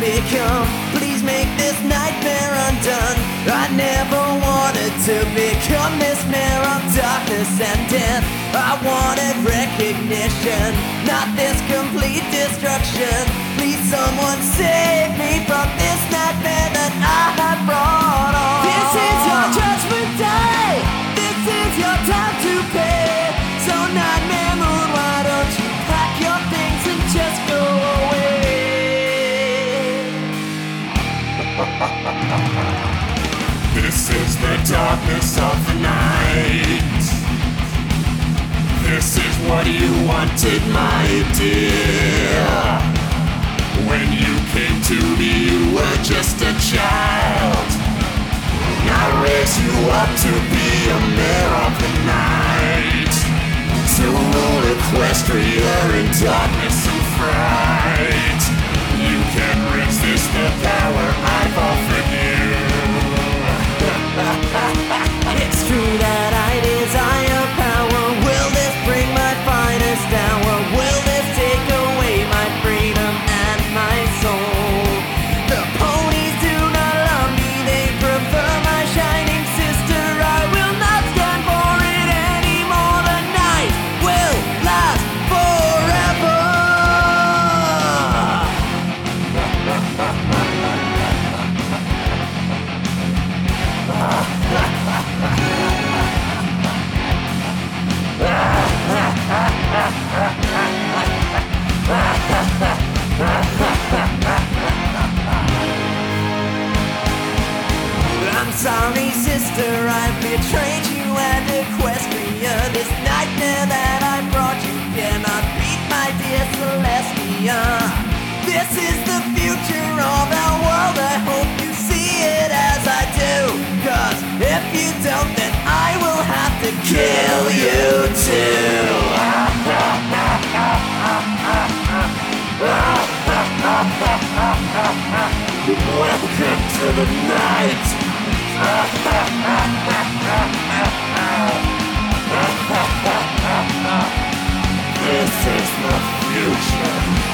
become. Please make this nightmare undone. I never wanted to become this mirror of darkness and death. I wanted recognition, not this complete destruction. Please someone save me from this nightmare that I have brought on. This is your judgment day. This is your time to pay. So Nightmare Moon, why don't you pack your things and just go away? This is the darkness of the night. This is what you wanted, my dear. When you came to me, you were just a child. I raised you up to be a mayor of the night, to rule Equestria in darkness and fright. You can resist the power I've offered you. It's true that I desire power. Will this bring my finest hour? Will this take away my freedom and my soul? The ponies do not love me, they prefer my shining sister. I will not stand for it anymore. The night will last forever. I'm sorry, sister, I've betrayed you and Equestria. This nightmare that I brought you cannot beat, my dear Celestia. This is the future of our world. I hope you see it as I do, 'cause if you don't, then I will have to kill you too. Welcome to the night. This is the future.